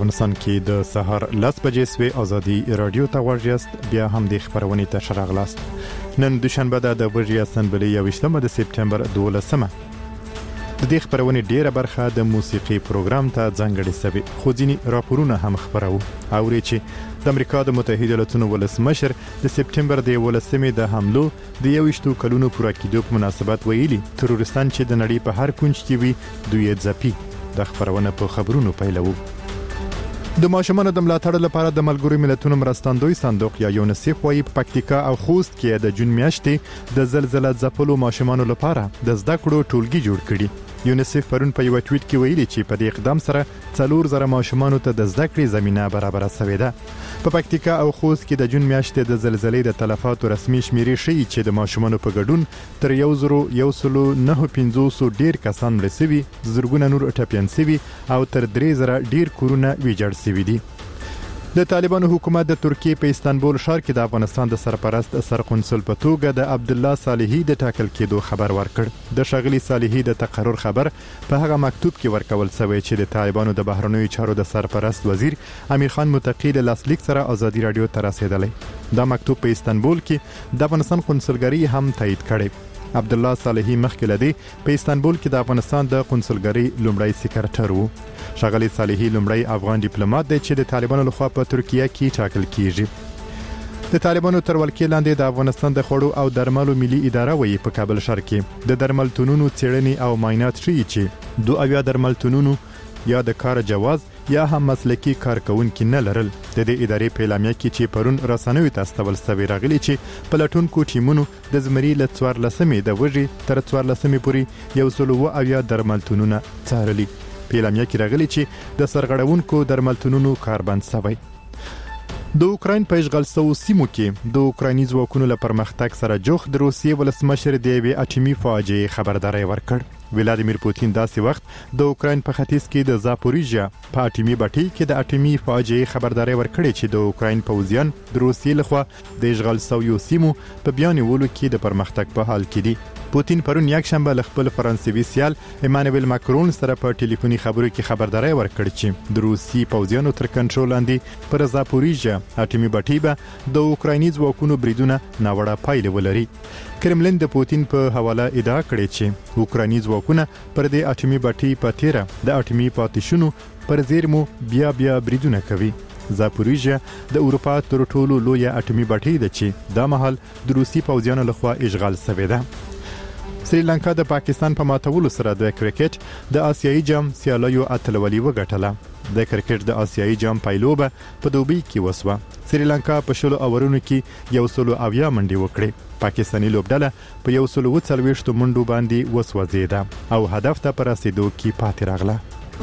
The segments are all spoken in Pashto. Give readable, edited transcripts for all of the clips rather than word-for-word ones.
افغانستان کې د سهار 10 بجې سوي ازادي رادیو ته ورجست بیا هم د خبرونې ته شراغلاست. نن دوشنبه د ورجی اسمبلی 28 د سپټمبر 12مه. د دې خبرونې ډیره برخه د موسیقي پروګرام ته ځانګړې سوي، خو ځینی راپورونه هم خبرو. اوري چې د امریکا د متحده ایالاتونو ولسمشر د سپټمبر د 18مې د حملو د 21 کلونو پوره کېدو په مناسبت ویلي تروریستان چې د نړۍ په هر کونج کې وي دوی ځپي. د خبرونه په خبرونو پیلوو. د ماشومانو د ملاتړ لپاره د ملګرو ملتونو مرستندوی صندوق یا یونیسف وايي په پکتیکا او خوست کې د جون میاشتې د زلزلې ځپلو ماشومانو لپاره د زده کړو ټولګي جوړ کړي. یونیسف پرون په یو ټویټ کې ویلي چې په دې اقدام سره 4000 ماشومانو ته د زده کړې زمينه برابر شوې ده. په پکتیکا او خوست کې د جون میاشتې د زلزلې د تلفاتو رسمي شمیرې ښیي چې د ماشومانو په ګډون تر 1950 ډیر کسان مړ شوي، زرګونه نور ټپيان شوي او تر 3000 ډیر کورونه ویجاړ شوي دي. د طالبانو حکومت د ترکیه په استانبول ښار کې د افغانستان د سرپرست سرقونسل په توګه د عبد الله صالحي د ټاکل کېدو خبر ورکړ. د شغلي صالحي د تقرر خبر په هغه مکتوب کې ورکول شوی چې د طالبانو د بهرنیو چارو د سرپرست وزیر امیر خان متقی له لاسلیک سره ازادي رادیو ته رسیدلی. دا مکتوب په استانبول کې د افغانستان قونسلګری هم تایید کړي. عبد الله صالحي مخکې لدی په استانبول کې د افغانستان د قونسلګری لومړی سکرټر وو. شغلي صالحي لومړی افغان ډیپلوماټ دی چې د طالبانو لخوا په ترکیه کې ټاکل کیږي. د طالبانو تر ولکې لاندې د افغانستان د خوړو او درملو ملي اداره وایي په کابل ښار کې د درملتونونو څېړنې او معاینات ښیي چې 2 درملتونونو یا د کار جواز یا هم مسلکی کارکونکي نه لرل. د دې ادارې په اعلامیه کې چې پرون رسنوي ته استول سوي راغلي چې پلاتونکو ټیمونو د زمري له 14مې د وژي تر 14مې پورې 170 درملتونونه څارلي. په اعلامیه کې راغلي چې د سرغړونکو درملتونونو کار بند شوی. د اوکراین په اشغال شوو سیمو کې د اوکرایني ځواکونو له پرمختګ سره جوخ د روسیې ولسمشر د یوې اټومي فاجعې خبرداري ورکړ. ولادیمیر پوتین داسې وخت د اوکراین په ختیځ کې د زاپوریژیا په اټومي بټۍ کې د اټومي فاجعې خبرداري ورکړې چې د اوکراین پوځیان د روسیې لخوا د اشغال شویو سیمو په بیان ویلو کې د پرمختګ په حال کې دي. پوتین پرون یک شنبه له خپل فرانسوي سیال ایمانوئل ماکرون سره په ټلیفوني خبرو کې خبرداري ورکړ چې د روسي پوځیانو تر کنټرول لاندې پر زاپوریژیا اټومي بټۍ به د اوکرایني ځواکونو بریدونه ناوړه پایله ولري. کرملین د پوتین په حواله ادعا کړې چې اوکرایني ځواکونه پر دې اټومي بټۍ په تیره د اټومي پاتېشونو پر زیرمو بیا بریدونه کوي. زاپوریژیا د اروپا تر ټولو لوی اټومي بټۍ ده چې د مهال د روسي پوځیانو لخوا اشغال شوې ده. سریلانکا د پاکستان په ماتولو سره د کرکټ د آسیایي جام سیالیو اتلولي وګټله. د کرکټ د آسیایي جام پایلوبه په دوبۍ کې وسوه. سریلانکا په 10 اورونو کې 100 منډې وکړې. پاکستاني لوبډله په 140 منډو باندې وسوځیده او هدف ته پر رسیدو کې پاتې راغله.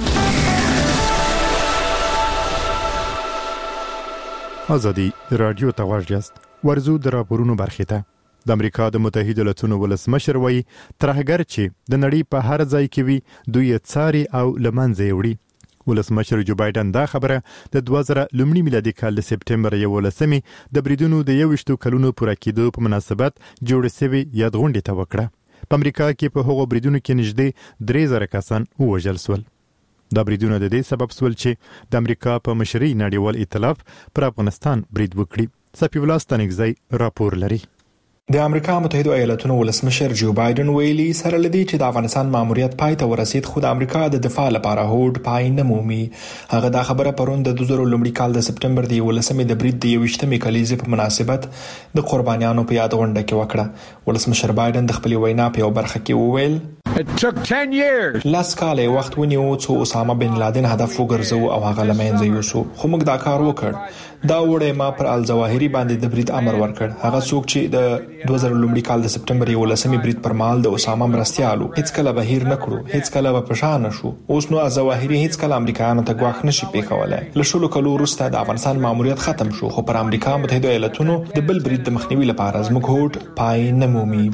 ازادي رادیو ته ورجست ورزو د راپورونو برخه ته. د امریکا د متحده ایالاتونو ولسمشر وایي ترهګر چې د نړۍ په هر ځای کې وي دوی څاري او لمنځه وړي. ولسمشر جو بایدن دا خبره د 2000 لومړي میلادي کال د سپټمبر 18مې د بریدونو د 21 کلونو پوره کېدو په مناسبت جوړ شوی یادغونډې ته وکړه. په امریکا کې په هغو بریدونو کې نږدې 3000 کسان ووژل شول. دا بریدونه د دې سبب شول چې د امریکا په مشرۍ نړیوال ائتلاف پر افغانستان برید وکړي. سپی الله ستنګزی راپور لري. د امریکا متحده ایالاتونو ولسمشر جو بایدن ویلي سره لدی چې د افغانستان ماموریت پای ته ورسید خو د امریکا د دفاع لپاره هوډ پای نه مومي. هغه دا خبره پرون د 2000 لومړي کال د سپټمبر د 18مې د برید د 21مې کلیزې په مناسبت د قربانیانو په یاد غونډه کې وکړه. ولسمشر بایدن د خپل وینا په یو برخه کې وویل It took 10 years. لاس کاله وخت ونیو چې اسامه بن لادن هدف وګرځو او هغه لمنځه یوسو خو موږ دا کار وکړ. دا وړه ما پر الظواهری باندې د برید امر ورکړ. هغه څوک چې د 2000 لومړي کال د سپټمبر 18مې برید پر مهال د اسامه مرستيالو هیڅ کله بهیر نکړو، هیڅ کله به پښان نشو. اوس نو الظواهری هیڅ کله امریکایانو ته غواخ نشي پیښولای. له شلو کلو وروسته د افغانستان ماموریت ختم شو خو پر امریکا متحده ایالاتونو د بل برید د مخنیوي لپاره زموږ هوډ پای نه مومي.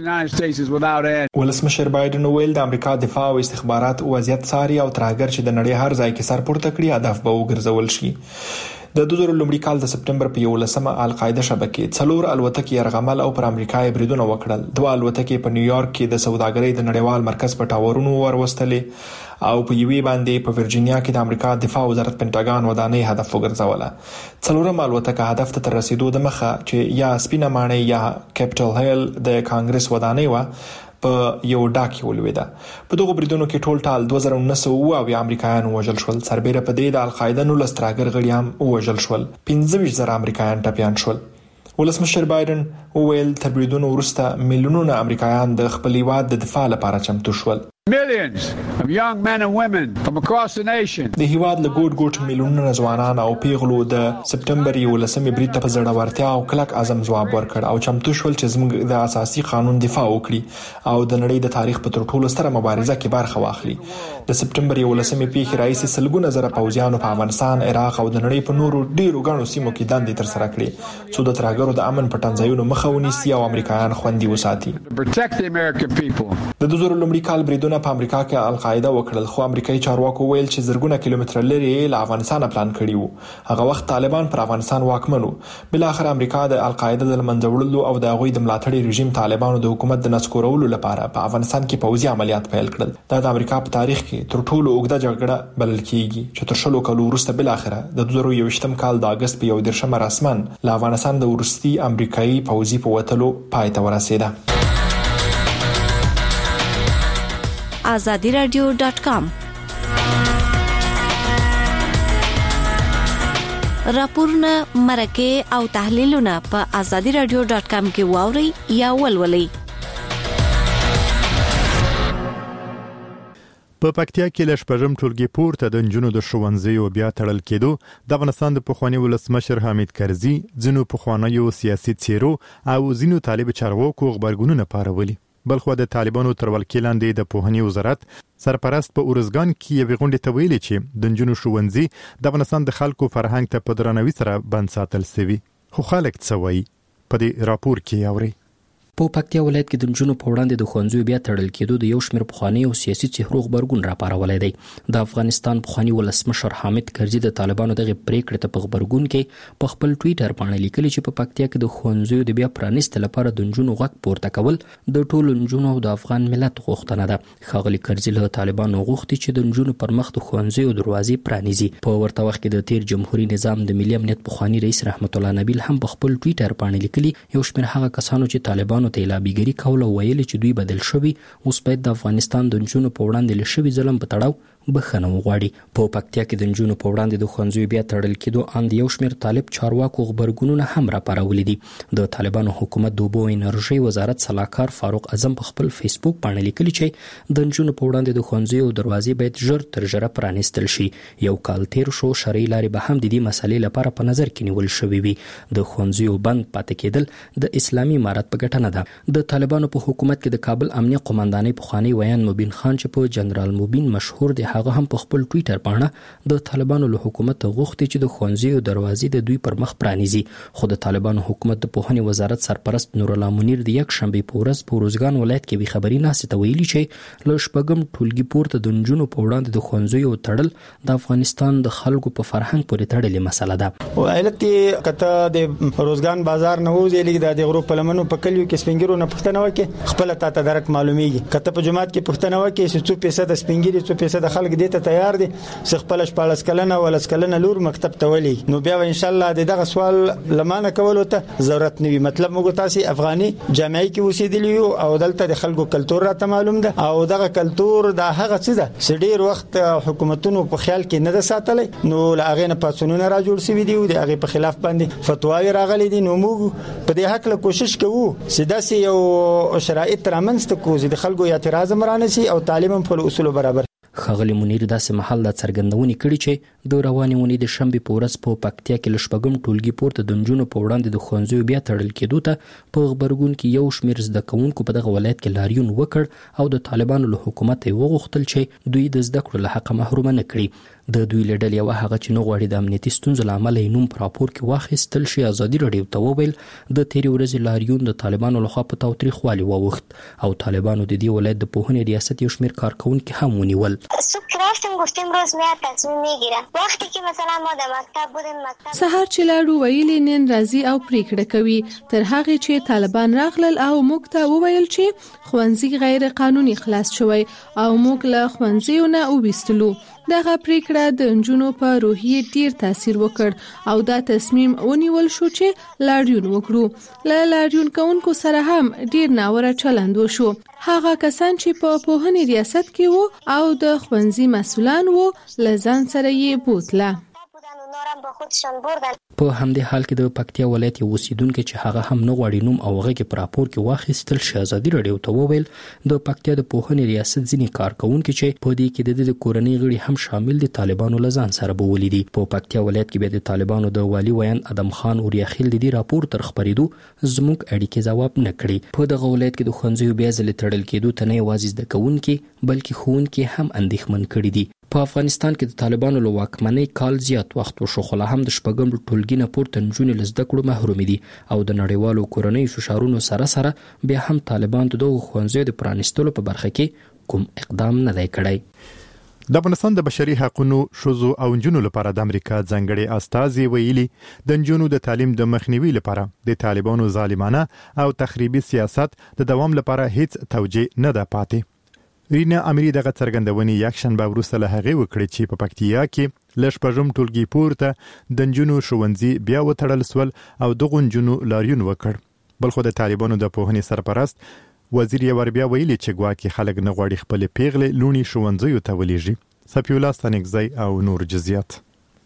ولسمشر بایدن ویل د امریکا دفاع او استخبارات وضعیت څاري او ترهګر چې د نړۍ هر ځای کې سر پورته کړي هدف به وګرځول شي. د 2000 کال د سپټمبر په 11 القاعده شبکې 4 الوتکې یرغمل او پر امریکا یې بریدونه وکړل. 2 الوتکې په نیویارک کې د سوداګرۍ د نړیوال مرکز په ټاورونو وروستلې او په یوې باندې په ورجینیا کې د امریکا دفاع وزارت پینټاګان ودانۍ هدف وګرځوله. 4 الوتکه هدف ته رسیدو د مخه چې یا سپینه ماڼۍ یا کیپټل هیل د کانګرس ودانۍ و په یو ډاکې ولویده. په دغه بریدونو کې ټول ټال 2900 امریکایان وژل شول. سربېره په دې د القاعده 19 ترهګر غړي هم وژل شول. 15,000 امریکایان ټپيان شول. ولسمشر بایدن وویل تر بریدونو وروسته میلیونونه امریکایان د خپل هیواد د دفاع لپاره چمتو شول. Millions of young men and women from across the nation. د هیواد له ګوټ میلیونونه ځوانان او پیغلو د سپټمبر 11 برید ته په زړورتیا او کلک عزم ځواب ورکړ او چمتو شول چې زموږ د اساسي قانون دفاع وکړي او د نړۍ د تاریخ په تر ټولو ستره مبارزه کې برخه واخلي. د سپټمبر 11 پیښې راځي سلګونه زره پوځیانو په افغانستان، عراق او د نړۍ په نورو ډیرو غاڼو سیمو کې دندې تر سره کړې څو د ترهګرو د امن په تنظیمونو مخه ونیسي او امریکایان خوندي وساتي. د 2000 کال بریدونه په امریکا کې القاعده وکړل، خو امریکایي چارواکو ویل چې زرګونه کیلومتره لري له افغانستان پلان کړی وو. هغه وخت طالبان پر افغانستان واکمنو. بل اخر امریکا د القاعده د منځوړلو او د هغوی د ملاتړي رژیم طالبانو د حکومت د نسکورولو لپاره په افغانستان کې پوځي عملیات پیل کړل. دا د امریکا په تاریخ کې تر ټولو اوږده جګړه بلل کیږي چې تر شلو کالو وروسته بل اخر د 2021 کال د اگست په 1 رسمن له افغانستان د ورستي امریکایي پوځي په وټلو پای ته ورسیده. azadiradio.com راپورونه، مرکه او تحلیلونه په azadiradio.com کې واوري یا ولولئ. په پکتیا کې لشپږم ټولګي پورته د نجونو د ښوونځیو بیا تړل کېدو د افغانستان د پخوانی ولسمشر حامد کرزي، ځینو پخوانیو سیاسي څیرو او ځینو طالب چارواکو خبرګونونه پارولي. بلخو د طالبانو تر ولکې لاندې د پوهنې وزارت سرپرست په اورزګان کې یو غونډه ته ویلي چې د نجونو ښوونځي د افغانستان د خلکو فرهنګ ته په درناوي سره بند ساتل شوی. خو خلک څه وایي په دې راپور کې اوري. په پکتیا ولایت کې د نجونو په وړاندې د ښوونځیو بیا تړل کېدو د یو شمېر پخواني او سیاسي څهرو خبرګون راپارولای دی. د افغانستان پخواني ولسمشر حامد کرزي د طالبانو دغه پریکړه ته په خبرګون کې په خپل ټویټر باندې لیکلي چې په پکتیا کې د ښوونځیو د بیا پرانیست لپاره د نجونو غږ پورته کول د ټولو نجونو او د افغان ملت غوښتنه ده. ښاغلي کرزي له طالبانو غوښتي چې د نجونو پر مخ د ښوونځیو دروازې پرانیزي. په ورته وخت کې د تیر جمهوریت نظام د ملي امنیت پخواني رئیس رحمت الله نبیل هم په خپل ټویټر باندې لیکلي یو شمېر هغه کسانو چې طالبانو ته لابیګری کوله ویلي چې دوی بدل شوي اوس باید د افغانستان د نجونو په وړاندې لشوي ظلم په تړاو بخښنه وغواړي. په پکتیا کې د نجونو په وړاندې د ښوونځیو بیا تړل کېدو اند یو شمېر طالب چارواکو خبرګونونه هم راپارولي دي. د طالبانو حکومت د اوبو انرژي وزارت سلاکار فاروق اعظم په خپل فیسبوک باندې لیکلي چې د نجونو په وړاندې د ښوونځیو دروازې باید ژر تر ژره پرانیستل شي. یو کال تیر شو، شرعي لارې به هم د دې مسلې لپاره په نظر کې نیول شوې وي. د ښوونځیو بند پاتې کېدل د اسلامي امارت په ګټه نه ده. د طالبانو په حکومت کې د کابل امنیه قومندانۍ پخوانی ویان مبین خان چې په جنرال مبین مشهور دی، هغه هم په خپل ټویټر باندې د طالبانو له حکومت غوښتي چې د ښوونځیو دروازې د دوی پر مخ پرانیزي. خو د طالبانو حکومت د پوهنې وزارت سرپرست نور الله منیر د یک شنبه په ورځ په ورزګان ولایت کې خبري ناسې ته ویلي چې له شپږم ټولګي پورته د نجونو په وړاندې د ښوونځیو تړل د افغانستان د خلکو په فرهنګ پورې تړلې مسله ده. علت کته د روزګان بازار نه وځي لګ د غرو په لمنو په کلیو کې سپینګرو نه پښتنه وکي خپل ته درک معلومیږي. کته په جماعت کې پښتنه وکي چې 2% سپینګری 2% خلک دې ته تیار دي خپل 14 کلنه ول اسکلنه لور مکتب ته ولي نو بیا ان شاء الله دغه سوال لمانه کولو ته ضرورت نوي. مطلب موږ تاسو افغاني جامعي کې اوسېدلی او دلته د خلکو کلچر راته معلوم ده او دغه کلچر د هغه څه ده چې ډیر وخت حکومتونو په خیال کې نه ده ساتلې نو لاغې نه پاتونونه را جوړ شوي دي او د هغه په خلاف باندې فتواوی راغلي دي. نو موږ په دې حق له کوشش کوو چې داسې یو شرایط رامنځته کوو چې د خلکو اعتراض مرانه شي او تعلیم په اصول برابر. ښاغلي منیر داسې محل د څرګندونې کړي چې د روانې اونۍ د شنبې په ورځ په پکتیا کې له شپږم ټولګي پورته د نجونو په وړاندې د ښوونځیو بیا تړل کېدو ته په خبرګون کې یو شمېر زده کوونکو په دغه ولایت کې لاریون وکړ او د طالبانو له حکومت یې وغوښتل چې دوی د زده کړو له حقه محروم نه کړي. د دوی له ډلې یوه هغه چې نه غواړي د امنیتي ستونزو له امله یې نوم په راپور کې واخیستل شي ازادي راډیو ته وویل د تېرې ورځې لاریون د طالبانو لخوا په تاوتریخوالي واوښت او طالبانو د دې ولایت د پوهنې ریاست یو شمېر کارکوونکي هم ونیول. سهار چې لاړو ویلي نن راځي او پریکړه کوي تر هغه چې طالبان راغلل او موږ ته وویل چې ښوونځي غیر قانوني خلاص شوی او موږ له ښوونځیو نه وویستلو. دغه پریکړه د نجونو په روحیه ډیر تاثیر وکړ او دا تصمیم ونیول شو چې لاریون وکړو. له لاریون کوونکو سره هم ډیر ناوړه چلند وشو. هغه کسان چې په پوهنې ریاست کې وو او د ښوونځي مسؤلان وو له ځان سره یې بوتله. په همدې حال کې د پکتیا ولایت یو اوسیدونکو چې هغه هم نه غواړي نوم او هغه کې په راپور کې واخیستل شي ازادي راډیو ته وویل د پکتیا د پوهنې ریاست ځینې کارکوونکي چې په دې کې د کورنۍ غړي هم شامل دي طالبانو له ځان سره بوولي دي. په پکتیا ولایت کې به د طالبانو د والي ویان ادم خان اوریاخیل د دې راپور تر خبرېدو زموږ اړیکې ځواب نه کړي. په دغه ولایت کې د ښوونځیو بیا ځلې تړل کېدو ته نه یوازې زده کوونکي بلکې ښوونکي هم اندېښمن کړي دي. په افغانستان کې د طالبانو له واکمنۍ کال زیات وخت وشو خو لا هم د شپږم ټولګي نه پورته نجونې له زده کړو محرومې دي او د نړیوالو کورنیو فشارونو سره بیا هم طالبان د دغو ښوونځیو د پرانیستلو په برخه کې کوم اقدام نه دی کړی. د افغانستان د بشري حقوقو شوزو او نجونو لپاره د امریکا ځانګړي استازي ویلي د نجونو د تعلیم د مخنیوي لپاره د طالبانو ظالمانه او تخریبي سیاست د دوام لپاره هیڅ توجیه نه ده پاتې. رینا امری دغه څرګندونې یک شنبه وروسته له هغې وکړې چې په پکتیا کې له شپږم ټولګي پورته د نجونو ښوونځي بیا وتړل سول او دغو نجونو لاریون وکړ. بلخو د طالبانو د پوهنې سرپرست وزیر یې ور بیا ویلي چې ګواکې خلک نه غواړي خپلې پیغلې لوڼې ښوونځیو ته ولېږي. صفي الله ستانکزی او نور جزئیات.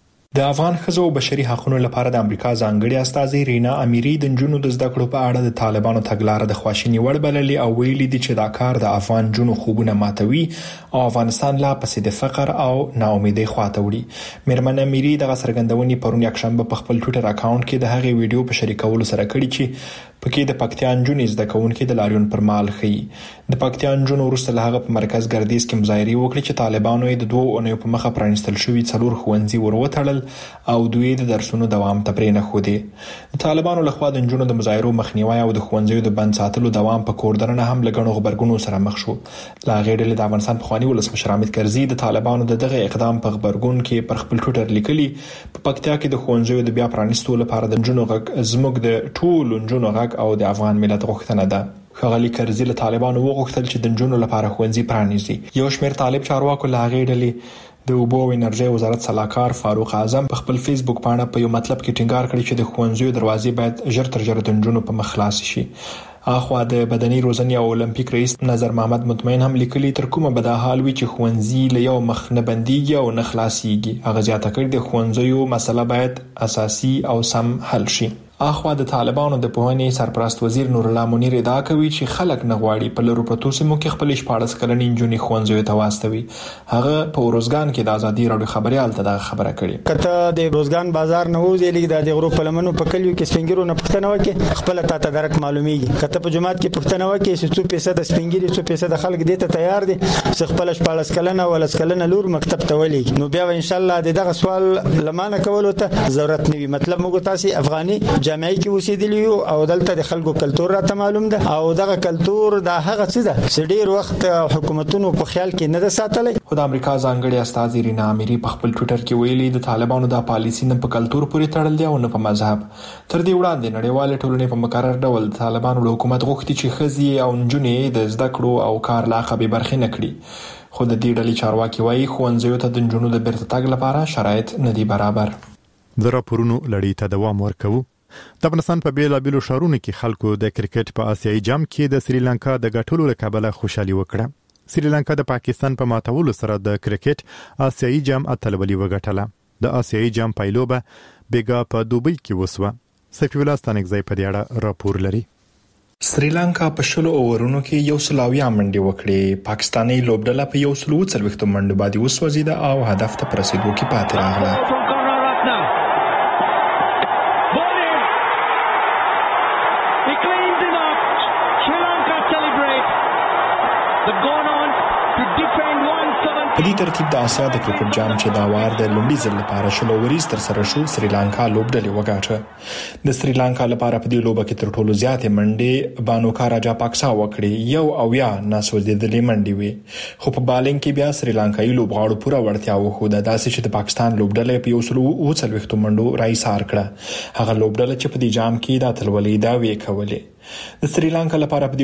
د افغان ښځو او بشري حقوقو لپاره د امریکا ځانګړي استازي رینا امیری د نجونو د زده کړو په اړه د طالبانو تګلارې د خواشینۍ وړ بللې او ویلي دي چې دا کار د افغان نجونو خوبونه ماتوي او افغانستان لا پسې د فقر او ناامیدۍ خواته وړي. میرمن امیری دغه څرګندونې پرون یکشنبه په خپل ټوئیټر اکاونټ کې د هغې ویډیو په شریکولو سره کړې چې پکې د پکتیا نجونې زده کوونکې د لاریون پر مهال ښیي. د پکتیا نجونو وروسته له هغه په مرکز ګردیز کې مظاهرې وکړې چې طالبانو یې د 2 اونیو په مخه پرانیستل شوي 4 ښوونځي وروتړل او دوی د درسونو دوام ته پرې نه ښودې. د طالبانو لخوا د نجونو د مظاهرو مخنیوي او د ښوونځیو د بند ساتلو دوام په کوردنه هم لګڼو غبرګونو سره مخ شو. لا غیر له افغانستان پخوانی ولسمشر حامد کرزي د طالبانو دغه اقدام په غبرګون کې پر خپل ټوئیټر لیکلي په پکتیا کې د ښوونځیو د بیا پرانیستلو لپاره د نجونو غږ زموږ د ټولو نجونو غږ او د افغان ملت غوښتنه ده. ښاغلي کرزي له طالبانو وغوښتل چې د نجونو لپاره ښوونځي پرانیزي. یو شمېر طالب چارواکو له هغې ډلې د اوبو او انرژي وزارت سلاکار فاروق اعظم په خپل فیسبوک باندې په یو مطلب کې ټینګار کړی چې د ښوونځیو دروازې باید ژر تر ژره د نجونو په مخ خلاص شي. اخوا د بدني روزنې او اولمپیک رئیس نظر محمد مطمئن هم لیکلي تر کومه به دا حال وي چې ښوونځي له یو مخ نه بنديږي او نه خلاصيږي. هغه زیاته کړې د ښوونځیو مسله باید اساسي او سم حل شي. اخوا د طالبانو د پوهنې سرپرست وزیر نور الله منیر ادعا کوي چې خلک نه غواړي په لرو پرتو سیمو کې خپل 14 کلنې نجونې ښوونځیو ته واستوي. هغه په روزګان کې د ازادي راډیو خبريال ته دا خبره کړې. کته د روزګان بازار نه وځي لګي د غرو په لمنو په کلیو کې سپینګرو نه پښتنه وکي خپل ته درک معلومیږي. کته په جمعات کې پښتنه وکي چې 100% د سپینګری 100% خلک دې ته تیار دي چې خپل 14 کلنه ول اسکلنه لور مکتب ته ولېږي. نو بیا ان شاء الله دغه سوال لمانه کولو ته ضرورت نه وي. مطلب موږ تاسو افغاني جامعي کې اوسېدل او دلته د خلکو کلچر راته معلوم ده او دغه کلچر د هغه څه ده چې ډیر وخت حکومتونو په خیال کې نه ده ساتلی. خو د امریکا ځانګړي استاذ رینا امیری په خپل ټوئیټر کې ویلي د طالبانو د پالیسي نه په کلچر پورې تړل دي او نه په مذهب. تر دې وړاندې نړیوال ټولنې په مقرر ډول د طالبانو له حکومت غوښتي چې ښځې او نجونې د زده کړو او کار لا خبي برخې نه کړي. خو د دې ډلې چارواکي وایي ښوونځیو ته د نجونو د بیرته تګ لپاره شرایط نه دي برابر. د راپورونو لړۍ ته دوام ورکوو. د افغانستان په بیلابیلو ښارونو کې خلکو د کرکټ په آسیایي جام کې د سریلانکا د ګټلو له کبله خوشحالي وکړه. سریلانکا د پاکستان په ماتولو سره د کرکټ آسیایي جام اتلولي وګټله. د آسیایي جام پایلوبه بیګا په دوبۍ کې وسوه. صفي الله ستانکزی په دې اړه راپور لري. سریلانکا په 10 اوورونو کې 100 منډې وکړې. پاکستاني لوبډله په 140 منډو باندې وسوځیده او هدف ته رسیدو کې پاتې راغله. په دې ترتیب د آسیا د کرکټ جام چې دا وار د لومړي ځل لپاره شلو وریز تر سره شو، سریلانکا لوبډلې وګاټه. د سریلانکا لپاره په دې لوبه کې تر ټولو زیاتې منډې بانوکا راجا پاکسا وکړې، 1 ناسوځېدلې منډې وي. خو په بالینګ کې بیا سریلانکایي لوبغاړو پوره وړتیا وښوده، داسې چې د پاکستان لوبډلې په 140 منډو راایسار کړه. هغه لوبډله چې په دې جام کې د اتلولۍ دعوې کولې. د سریلانکا لپاره په